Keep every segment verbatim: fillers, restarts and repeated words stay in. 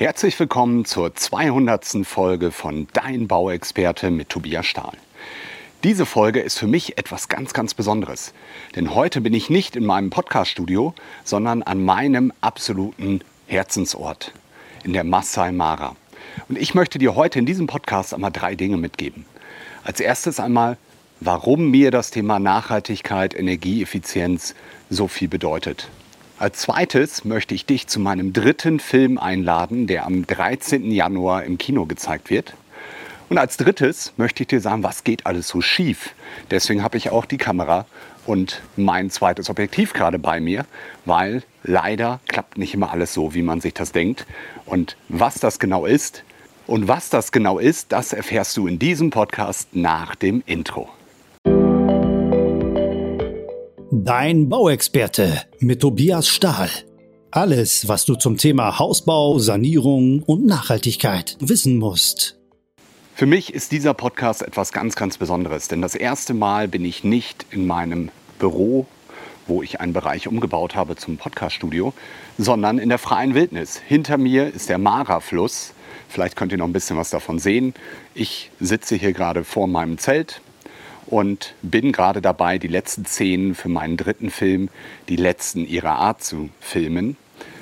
Herzlich willkommen zur zweihundertsten Folge von Dein Bauexperte mit Tobias Stahl. Diese Folge ist für mich etwas ganz, ganz Besonderes. Denn heute bin ich nicht in meinem Podcast-Studio, sondern an meinem absoluten Herzensort, in der Masai Mara. Und ich möchte dir heute in diesem Podcast einmal drei Dinge mitgeben. Als erstes einmal, warum mir das Thema Nachhaltigkeit, Energieeffizienz so viel bedeutet. Als zweites möchte ich dich zu meinem dritten Film einladen, der am dreizehnten Januar im Kino gezeigt wird. Und als drittes möchte ich dir sagen, was geht alles so schief. Deswegen habe ich auch die Kamera und mein zweites Objektiv gerade bei mir, weil leider klappt nicht immer alles so, wie man sich das denkt. Und was das genau ist und was das genau ist, das erfährst du in diesem Podcast nach dem Intro. Dein Bauexperte mit Tobias Stahl. Alles, was du zum Thema Hausbau, Sanierung und Nachhaltigkeit wissen musst. Für mich ist dieser Podcast etwas ganz, ganz Besonderes, denn das erste Mal bin ich nicht in meinem Büro, wo ich einen Bereich umgebaut habe zum Podcaststudio, sondern in der freien Wildnis. Hinter mir ist der Mara-Fluss. Vielleicht könnt ihr noch ein bisschen was davon sehen. Ich sitze hier gerade vor meinem Zelt und bin gerade dabei, die letzten Szenen für meinen dritten Film, die letzten ihrer Art, zu filmen.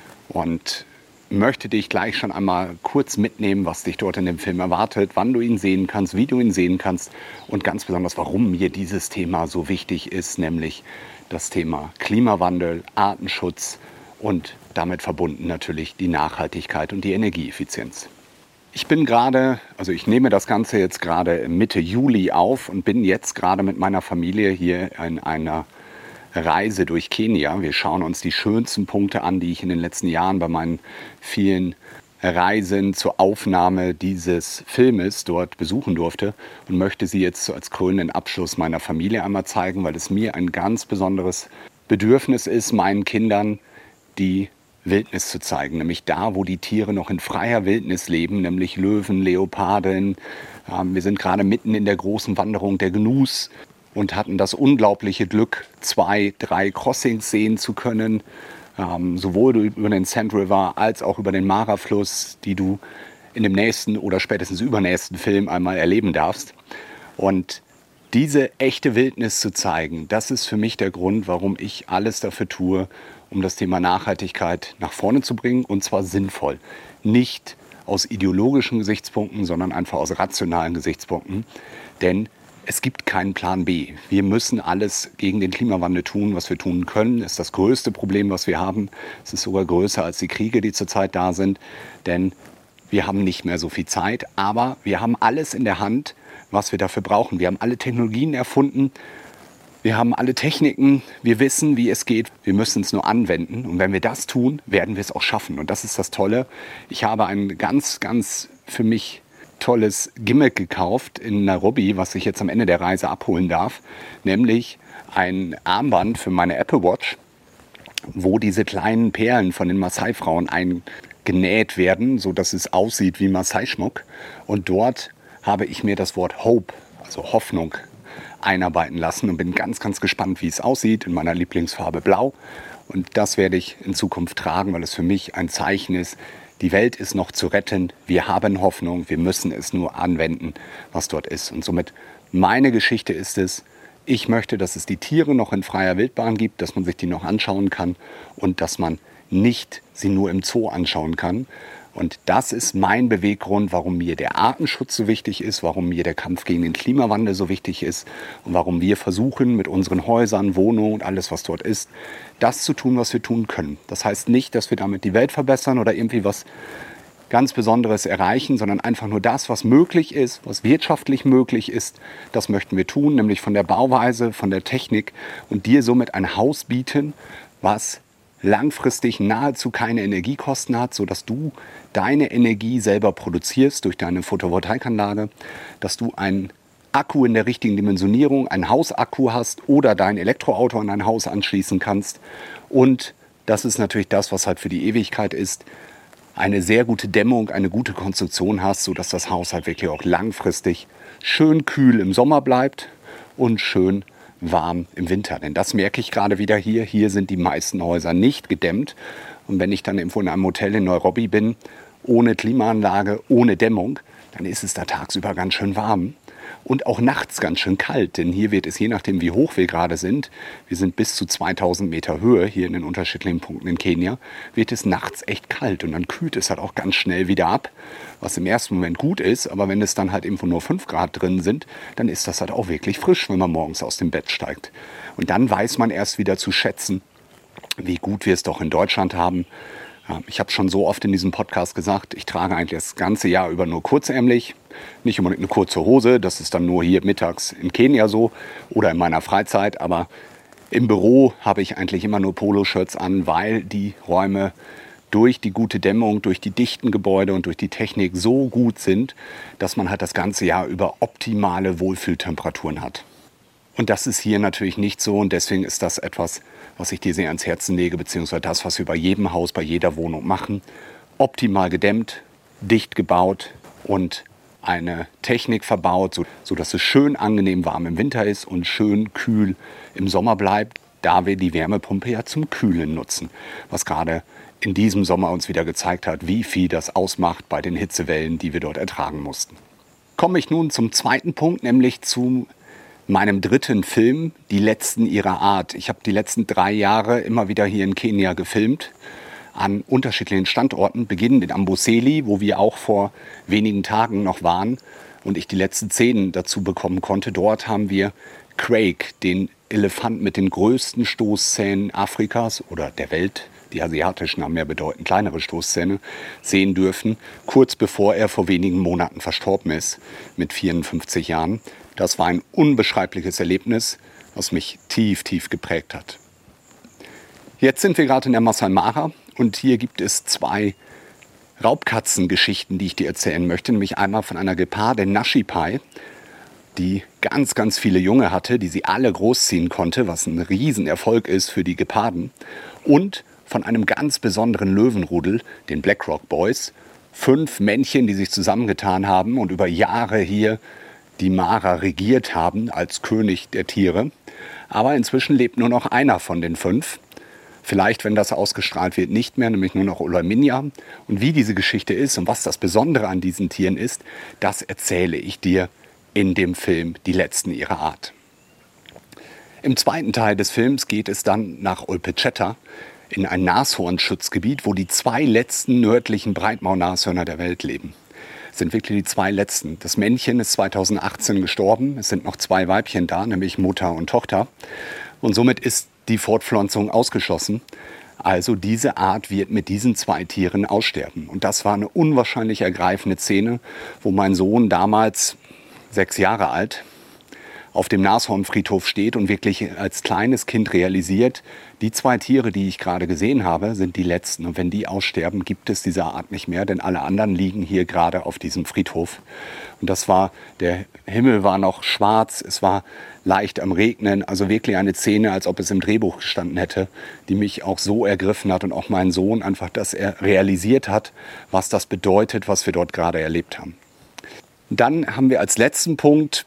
Und möchte dich gleich schon einmal kurz mitnehmen, was dich dort in dem Film erwartet, wann du ihn sehen kannst, wie du ihn sehen kannst und ganz besonders, warum mir dieses Thema so wichtig ist, nämlich das Thema Klimawandel, Artenschutz und damit verbunden natürlich die Nachhaltigkeit und die Energieeffizienz. Ich bin gerade, also ich nehme das Ganze jetzt gerade Mitte Juli auf und bin jetzt gerade mit meiner Familie hier in einer Reise durch Kenia. Wir schauen uns die schönsten Punkte an, die ich in den letzten Jahren bei meinen vielen Reisen zur Aufnahme dieses Filmes dort besuchen durfte und möchte sie jetzt als krönenden Abschluss meiner Familie einmal zeigen, weil es mir ein ganz besonderes Bedürfnis ist, meinen Kindern die Wildnis zu zeigen, nämlich da, wo die Tiere noch in freier Wildnis leben, nämlich Löwen, Leoparden. Ähm, wir sind gerade mitten in der großen Wanderung der Gnus und hatten das unglaubliche Glück, zwei, drei Crossings sehen zu können, ähm, sowohl über den Sand River als auch über den Mara-Fluss, die du in dem nächsten oder spätestens übernächsten Film einmal erleben darfst. Und diese echte Wildnis zu zeigen, das ist für mich der Grund, warum ich alles dafür tue, um das Thema Nachhaltigkeit nach vorne zu bringen, und zwar sinnvoll. Nicht aus ideologischen Gesichtspunkten, sondern einfach aus rationalen Gesichtspunkten. Denn es gibt keinen Plan B. Wir müssen alles gegen den Klimawandel tun, was wir tun können. Das ist das größte Problem, was wir haben. Es ist sogar größer als die Kriege, die zurzeit da sind. Denn wir haben nicht mehr so viel Zeit, aber wir haben alles in der Hand, was wir dafür brauchen. Wir haben alle Technologien erfunden. Wir haben alle Techniken, wir wissen, wie es geht, wir müssen es nur anwenden. Und wenn wir das tun, werden wir es auch schaffen. Und das ist das Tolle. Ich habe ein ganz, ganz für mich tolles Gimmick gekauft in Nairobi, was ich jetzt am Ende der Reise abholen darf. Nämlich ein Armband für meine Apple Watch, wo diese kleinen Perlen von den Maasai-Frauen eingenäht werden, sodass es aussieht wie Maasai-Schmuck. Und dort habe ich mir das Wort Hope, also Hoffnung, einarbeiten lassen und bin ganz, ganz gespannt, wie es aussieht, in meiner Lieblingsfarbe Blau. Und das werde ich in Zukunft tragen, weil es für mich ein Zeichen ist, die Welt ist noch zu retten, wir haben Hoffnung, wir müssen es nur anwenden, was dort ist. Und somit meine Geschichte ist es, ich möchte, dass es die Tiere noch in freier Wildbahn gibt, dass man sich die noch anschauen kann und dass man nicht sie nur im Zoo anschauen kann. Und das ist mein Beweggrund, warum mir der Artenschutz so wichtig ist, warum mir der Kampf gegen den Klimawandel so wichtig ist und warum wir versuchen, mit unseren Häusern, Wohnungen und alles, was dort ist, das zu tun, was wir tun können. Das heißt nicht, dass wir damit die Welt verbessern oder irgendwie was ganz Besonderes erreichen, sondern einfach nur das, was möglich ist, was wirtschaftlich möglich ist, das möchten wir tun, nämlich von der Bauweise, von der Technik und dir somit ein Haus bieten, was langfristig nahezu keine Energiekosten hat, sodass du deine Energie selber produzierst durch deine Photovoltaikanlage, dass du einen Akku in der richtigen Dimensionierung, einen Hausakku hast oder dein Elektroauto an dein Haus anschließen kannst. Und das ist natürlich das, was halt für die Ewigkeit ist, eine sehr gute Dämmung, eine gute Konstruktion hast, sodass das Haus halt wirklich auch langfristig schön kühl im Sommer bleibt und schön warm im Winter. Denn das merke ich gerade wieder hier. Hier sind die meisten Häuser nicht gedämmt. Und wenn ich dann irgendwo in einem Hotel in Nairobi bin ohne Klimaanlage, ohne Dämmung, dann ist es da tagsüber ganz schön warm. Und auch nachts ganz schön kalt, denn hier wird es, je nachdem wie hoch wir gerade sind, wir sind bis zu zweitausend Meter Höhe hier in den unterschiedlichen Punkten in Kenia, wird es nachts echt kalt und dann kühlt es halt auch ganz schnell wieder ab, was im ersten Moment gut ist, aber wenn es dann halt irgendwo nur fünf Grad drin sind, dann ist das halt auch wirklich frisch, wenn man morgens aus dem Bett steigt. Und dann weiß man erst wieder zu schätzen, wie gut wir es doch in Deutschland haben. Ich habe schon so oft in diesem Podcast gesagt, ich trage eigentlich das ganze Jahr über nur kurzärmlich, nicht unbedingt eine kurze Hose, das ist dann nur hier mittags in Kenia so oder in meiner Freizeit, aber im Büro habe ich eigentlich immer nur Poloshirts an, weil die Räume durch die gute Dämmung, durch die dichten Gebäude und durch die Technik so gut sind, dass man halt das ganze Jahr über optimale Wohlfühltemperaturen hat. Und das ist hier natürlich nicht so und deswegen ist das etwas, was ich dir sehr ans Herzen lege, beziehungsweise das, was wir bei jedem Haus, bei jeder Wohnung machen. Optimal gedämmt, dicht gebaut und eine Technik verbaut, sodass es schön angenehm warm im Winter ist und schön kühl im Sommer bleibt, da wir die Wärmepumpe ja zum Kühlen nutzen. Was gerade in diesem Sommer uns wieder gezeigt hat, wie viel das ausmacht bei den Hitzewellen, die wir dort ertragen mussten. Komme ich nun zum zweiten Punkt, nämlich zu meinem dritten Film, Die letzten ihrer Art. Ich habe die letzten drei Jahre immer wieder hier in Kenia gefilmt, an unterschiedlichen Standorten, beginnend in Amboseli, wo wir auch vor wenigen Tagen noch waren und ich die letzten Szenen dazu bekommen konnte. Dort haben wir Craig, den Elefant mit den größten Stoßzähnen Afrikas oder der Welt, die asiatischen haben ja bedeutend kleinere Stoßzähne, sehen dürfen, kurz bevor er vor wenigen Monaten verstorben ist, mit vierundfünfzig Jahren. Das war ein unbeschreibliches Erlebnis, was mich tief, tief geprägt hat. Jetzt sind wir gerade in der Masai Mara und hier gibt es zwei Raubkatzengeschichten, die ich dir erzählen möchte. Nämlich einmal von einer Gepardin Nashipai, die ganz, ganz viele Junge hatte, die sie alle großziehen konnte, was ein Riesenerfolg ist für die Geparden. Und von einem ganz besonderen Löwenrudel, den Blackrock Boys. Fünf Männchen, die sich zusammengetan haben und über Jahre hier die Mara regiert haben als König der Tiere. Aber inzwischen lebt nur noch einer von den fünf. Vielleicht, wenn das ausgestrahlt wird, nicht mehr, nämlich nur noch Olaminia. Und wie diese Geschichte ist und was das Besondere an diesen Tieren ist, das erzähle ich dir in dem Film Die letzten ihrer Art. Im zweiten Teil des Films geht es dann nach Olpechetta in ein Nashornschutzgebiet, wo die zwei letzten nördlichen Breitmaulnashörner der Welt leben. Es sind wirklich die zwei letzten. Das Männchen ist zweitausendachtzehn gestorben. Es sind noch zwei Weibchen da, nämlich Mutter und Tochter. Und somit ist die Fortpflanzung ausgeschlossen. Also diese Art wird mit diesen zwei Tieren aussterben. Und das war eine unwahrscheinlich ergreifende Szene, wo mein Sohn damals sechs Jahre alt auf dem Nashornfriedhof steht und wirklich als kleines Kind realisiert, die zwei Tiere, die ich gerade gesehen habe, sind die letzten. Und wenn die aussterben, gibt es diese Art nicht mehr, denn alle anderen liegen hier gerade auf diesem Friedhof. Und das war, der Himmel war noch schwarz, es war leicht am Regnen, also wirklich eine Szene, als ob es im Drehbuch gestanden hätte, die mich auch so ergriffen hat und auch meinen Sohn einfach, dass er realisiert hat, was das bedeutet, was wir dort gerade erlebt haben. Dann haben wir als letzten Punkt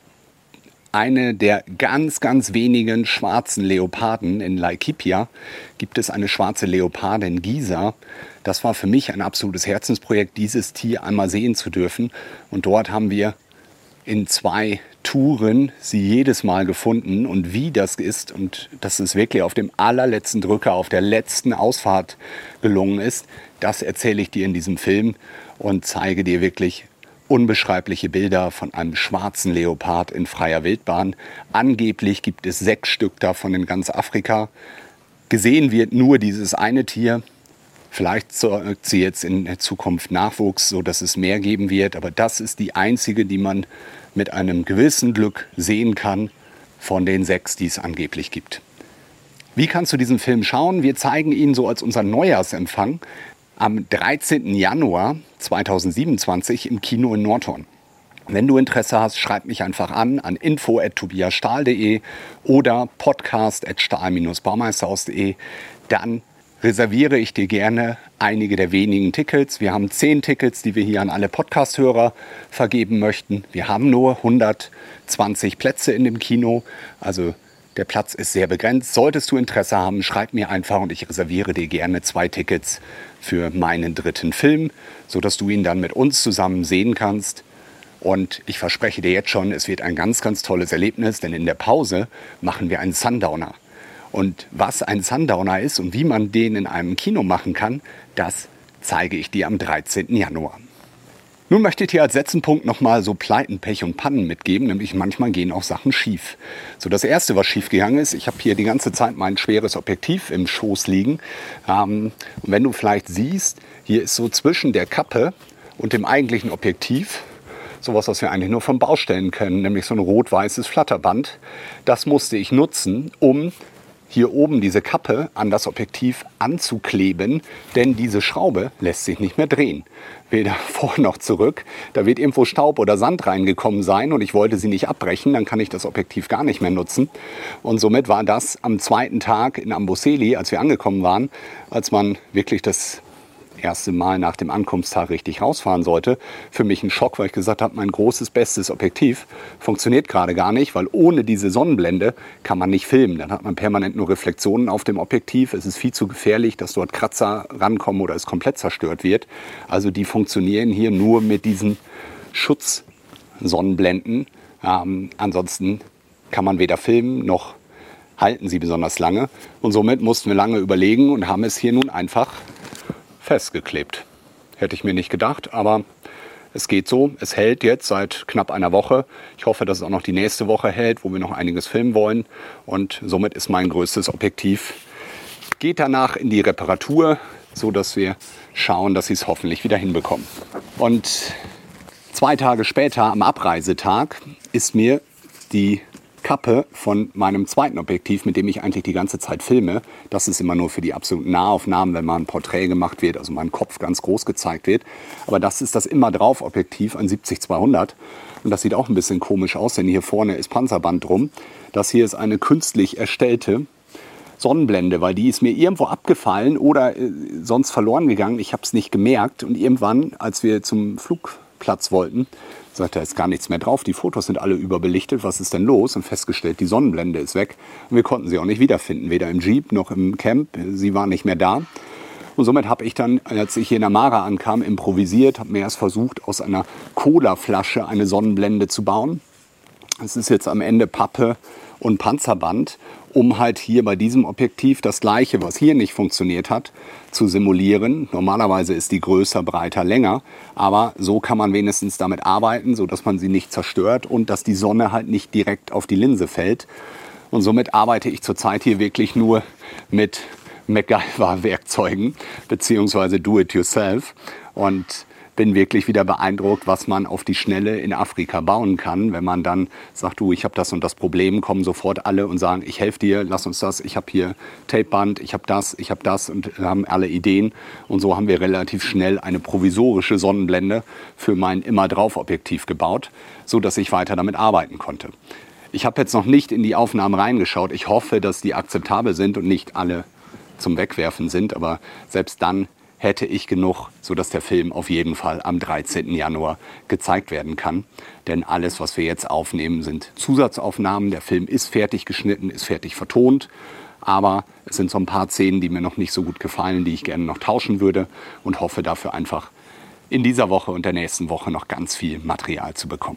eine der ganz, ganz wenigen schwarzen Leoparden. In Laikipia gibt es eine schwarze Leopardin, Gisa. Das war für mich ein absolutes Herzensprojekt, dieses Tier einmal sehen zu dürfen. Und dort haben wir in zwei Touren sie jedes Mal gefunden. Und wie das ist, und dass es wirklich auf dem allerletzten Drücker, auf der letzten Ausfahrt gelungen ist, das erzähle ich dir in diesem Film und zeige dir wirklich unbeschreibliche Bilder von einem schwarzen Leopard in freier Wildbahn. Angeblich gibt es sechs Stück davon in ganz Afrika. Gesehen wird nur dieses eine Tier. Vielleicht zeugt sie jetzt in der Zukunft Nachwuchs, sodass es mehr geben wird. Aber das ist die einzige, die man mit einem gewissen Glück sehen kann von den sechs, die es angeblich gibt. Wie kannst du diesen Film schauen? Wir zeigen ihn so als unseren Neujahrsempfang am dreizehnten Januar zweitausendsiebenundzwanzig im Kino in Nordhorn. Wenn du Interesse hast, schreib mich einfach an an info at tobias stahl punkt de oder podcast at stahl Bindestrich baumeisterhaus punkt de. Dann reserviere ich dir gerne einige der wenigen Tickets. Wir haben zehn Tickets, die wir hier an alle Podcast-Hörer vergeben möchten. Wir haben nur hundertzwanzig Plätze in dem Kino, also Der Platz ist sehr begrenzt. Solltest du Interesse haben, schreib mir einfach und ich reserviere dir gerne zwei Tickets für meinen dritten Film, sodass du ihn dann mit uns zusammen sehen kannst. Und ich verspreche dir jetzt schon, es wird ein ganz, ganz tolles Erlebnis, denn in der Pause machen wir einen Sundowner. Und was ein Sundowner ist und wie man den in einem Kino machen kann, das zeige ich dir am dreizehnten Januar. Nun möchte ich dir als letzten Punkt nochmal so Pleiten, Pech und Pannen mitgeben, nämlich manchmal gehen auch Sachen schief. So, das Erste, was schief gegangen ist, ich habe hier die ganze Zeit mein schweres Objektiv im Schoß liegen. Ähm, und wenn du vielleicht siehst, hier ist so zwischen der Kappe und dem eigentlichen Objektiv sowas, was wir eigentlich nur vom Baustellen kennen, nämlich so ein rot-weißes Flatterband. Das musste ich nutzen, um hier oben diese Kappe an das Objektiv anzukleben, denn diese Schraube lässt sich nicht mehr drehen. Weder vor noch zurück. Da wird irgendwo Staub oder Sand reingekommen sein und ich wollte sie nicht abbrechen, dann kann ich das Objektiv gar nicht mehr nutzen. Und somit war das am zweiten Tag in Amboseli, als wir angekommen waren, als man wirklich das erste Mal nach dem Ankunftstag richtig rausfahren sollte, für mich ein Schock, weil ich gesagt habe, mein großes, bestes Objektiv funktioniert gerade gar nicht, weil ohne diese Sonnenblende kann man nicht filmen. Dann hat man permanent nur Reflexionen auf dem Objektiv. Es ist viel zu gefährlich, dass dort Kratzer rankommen oder es komplett zerstört wird. Also die funktionieren hier nur mit diesen Schutzsonnenblenden. Ähm, ansonsten kann man weder filmen noch halten sie besonders lange. Und somit mussten wir lange überlegen und haben es hier nun einfach festgeklebt. Hätte ich mir nicht gedacht, aber es geht so. Es hält jetzt seit knapp einer Woche. Ich hoffe, dass es auch noch die nächste Woche hält, wo wir noch einiges filmen wollen. Und somit ist mein größtes Objektiv, geht danach in die Reparatur, so dass wir schauen, dass sie es hoffentlich wieder hinbekommen. Und zwei Tage später, am Abreisetag, ist mir die Kappe von meinem zweiten Objektiv, mit dem ich eigentlich die ganze Zeit filme. Das ist immer nur für die absoluten Nahaufnahmen, wenn mal ein Porträt gemacht wird, also mein Kopf ganz groß gezeigt wird. Aber das ist das Immer-Drauf-Objektiv, ein siebzig zweihundert. Und das sieht auch ein bisschen komisch aus, denn hier vorne ist Panzerband drum. Das hier ist eine künstlich erstellte Sonnenblende, weil die ist mir irgendwo abgefallen oder äh, sonst verloren gegangen. Ich habe es nicht gemerkt. Und irgendwann, als wir zum Flugplatz wollten, sagt, da ist gar nichts mehr drauf. Die Fotos sind alle überbelichtet. Was ist denn los? Und festgestellt, die Sonnenblende ist weg. Und wir konnten sie auch nicht wiederfinden. Weder im Jeep noch im Camp. Sie war nicht mehr da. Und somit habe ich dann, als ich hier in Amara ankam, improvisiert. Habe mir erst versucht, aus einer Colaflasche eine Sonnenblende zu bauen. Es ist jetzt am Ende Pappe und Panzerband, um halt hier bei diesem Objektiv das Gleiche, was hier nicht funktioniert hat, zu simulieren. Normalerweise ist die größer, breiter, länger, aber so kann man wenigstens damit arbeiten, sodass man sie nicht zerstört und dass die Sonne halt nicht direkt auf die Linse fällt. Und somit arbeite ich zurzeit hier wirklich nur mit MacGyver-Werkzeugen beziehungsweise Do-it-yourself und bin wirklich wieder beeindruckt, was man auf die Schnelle in Afrika bauen kann. Wenn man dann sagt, du, ich habe das und das Problem, kommen sofort alle und sagen, ich helfe dir, lass uns das, ich habe hier Tapeband, ich habe das, ich habe das und haben alle Ideen. Und so haben wir relativ schnell eine provisorische Sonnenblende für mein Immer-Drauf-Objektiv gebaut, sodass ich weiter damit arbeiten konnte. Ich habe jetzt noch nicht in die Aufnahmen reingeschaut. Ich hoffe, dass die akzeptabel sind und nicht alle zum Wegwerfen sind, aber selbst dann hätte ich genug, sodass der Film auf jeden Fall am dreizehnten Januar gezeigt werden kann. Denn alles, was wir jetzt aufnehmen, sind Zusatzaufnahmen. Der Film ist fertig geschnitten, ist fertig vertont. Aber es sind so ein paar Szenen, die mir noch nicht so gut gefallen, die ich gerne noch tauschen würde. Und hoffe dafür einfach in dieser Woche und der nächsten Woche noch ganz viel Material zu bekommen.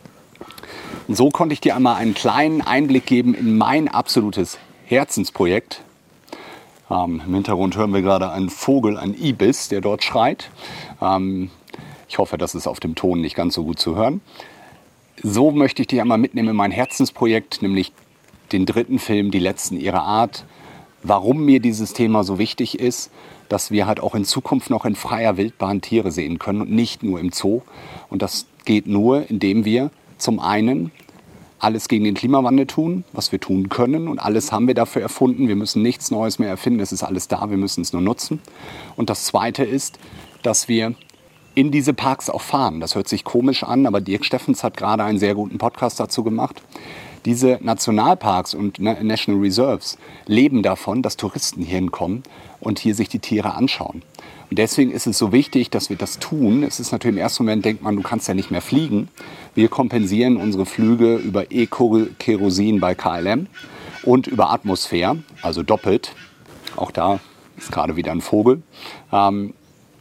Und so konnte ich dir einmal einen kleinen Einblick geben in mein absolutes Herzensprojekt. Ähm, Im Hintergrund hören wir gerade einen Vogel, einen Ibis, der dort schreit. Ähm, ich hoffe, das ist auf dem Ton nicht ganz so gut zu hören. So möchte ich dich einmal mitnehmen in mein Herzensprojekt, nämlich den dritten Film, Die Letzten ihrer Art. Warum mir dieses Thema so wichtig ist, dass wir halt auch in Zukunft noch in freier Wildbahn Tiere sehen können und nicht nur im Zoo. Und das geht nur, indem wir zum einen alles gegen den Klimawandel tun, was wir tun können. Und alles haben wir dafür erfunden. Wir müssen nichts Neues mehr erfinden. Es ist alles da. Wir müssen es nur nutzen. Und das Zweite ist, dass wir in diese Parks auch fahren. Das hört sich komisch an, aber Dirk Steffens hat gerade einen sehr guten Podcast dazu gemacht. Diese Nationalparks und National Reserves leben davon, dass Touristen hier hinkommen und hier sich die Tiere anschauen. Und deswegen ist es so wichtig, dass wir das tun. Es ist natürlich im ersten Moment, denkt man, du kannst ja nicht mehr fliegen. Wir kompensieren unsere Flüge über Eco-Kerosin bei K L M und über Atmosphäre, also doppelt. Auch da ist gerade wieder ein Vogel. Ähm,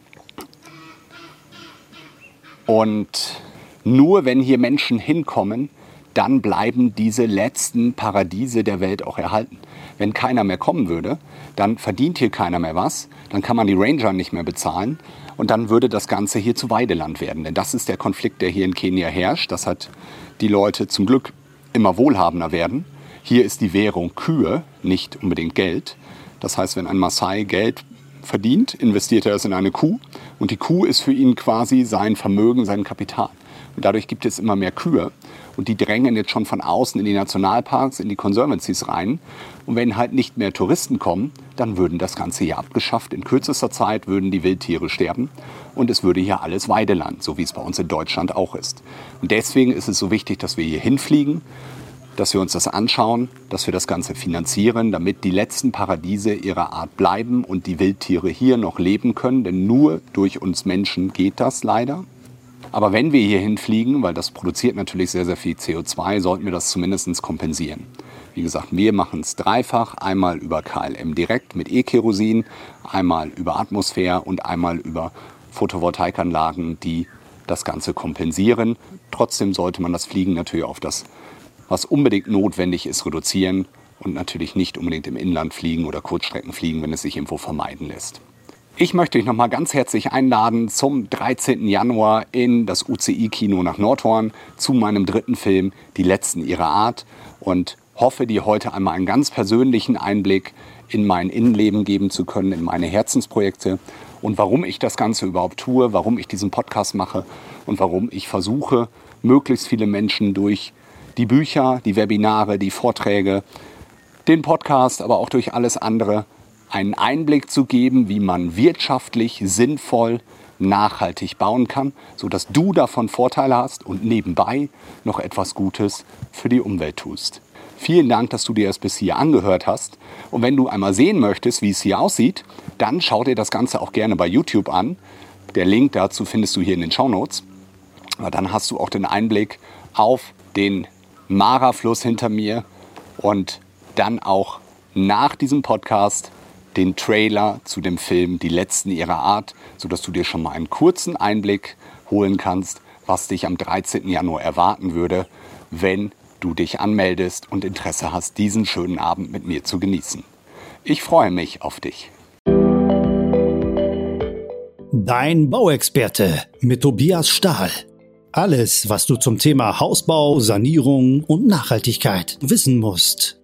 und nur wenn hier Menschen hinkommen, dann bleiben diese letzten Paradiese der Welt auch erhalten. Wenn keiner mehr kommen würde, dann verdient hier keiner mehr was, dann kann man die Ranger nicht mehr bezahlen und dann würde das Ganze hier zu Weideland werden. Denn das ist der Konflikt, der hier in Kenia herrscht, dass halt die Leute zum Glück immer wohlhabender werden. Hier ist die Währung Kühe, nicht unbedingt Geld. Das heißt, wenn ein Maasai Geld verdient, investiert er es in eine Kuh und die Kuh ist für ihn quasi sein Vermögen, sein Kapital. Und dadurch gibt es immer mehr Kühe und die drängen jetzt schon von außen in die Nationalparks, in die Conservancies rein. Und wenn halt nicht mehr Touristen kommen, dann würden das Ganze hier abgeschafft. In kürzester Zeit würden die Wildtiere sterben und es würde hier alles Weideland, so wie es bei uns in Deutschland auch ist. Und deswegen ist es so wichtig, dass wir hier hinfliegen, dass wir uns das anschauen, dass wir das Ganze finanzieren, damit die letzten Paradiese ihrer Art bleiben und die Wildtiere hier noch leben können. Denn nur durch uns Menschen geht das leider. Aber wenn wir hier hinfliegen, weil das produziert natürlich sehr, sehr viel C O zwei, sollten wir das zumindest kompensieren. Wie gesagt, wir machen es dreifach, einmal über K L M direkt mit E-Kerosin, einmal über Atmosphäre und einmal über Photovoltaikanlagen, die das Ganze kompensieren. Trotzdem sollte man das Fliegen natürlich auf das, was unbedingt notwendig ist, reduzieren und natürlich nicht unbedingt im Inland fliegen oder Kurzstrecken fliegen, wenn es sich irgendwo vermeiden lässt. Ich möchte euch nochmal ganz herzlich einladen zum dreizehnten Januar in das U C I-Kino nach Nordhorn zu meinem dritten Film, Die Letzten ihrer Art, und hoffe, dir heute einmal einen ganz persönlichen Einblick in mein Innenleben geben zu können, in meine Herzensprojekte und warum ich das Ganze überhaupt tue, warum ich diesen Podcast mache und warum ich versuche, möglichst viele Menschen durch die Bücher, die Webinare, die Vorträge, den Podcast, aber auch durch alles andere einen Einblick zu geben, wie man wirtschaftlich, sinnvoll, nachhaltig bauen kann, sodass du davon Vorteile hast und nebenbei noch etwas Gutes für die Umwelt tust. Vielen Dank, dass du dir das bis hier angehört hast. Und wenn du einmal sehen möchtest, wie es hier aussieht, dann schau dir das Ganze auch gerne bei YouTube an. Der Link dazu findest du hier in den Shownotes. Aber dann hast du auch den Einblick auf den Mara-Fluss hinter mir und dann auch nach diesem Podcast den Trailer zu dem Film Die Letzten ihrer Art, sodass du dir schon mal einen kurzen Einblick holen kannst, was dich am dreizehnten Januar erwarten würde, wenn du dich anmeldest und Interesse hast, diesen schönen Abend mit mir zu genießen. Ich freue mich auf dich. Dein Bauexperte mit Tobias Stahl. Alles, was du zum Thema Hausbau, Sanierung und Nachhaltigkeit wissen musst.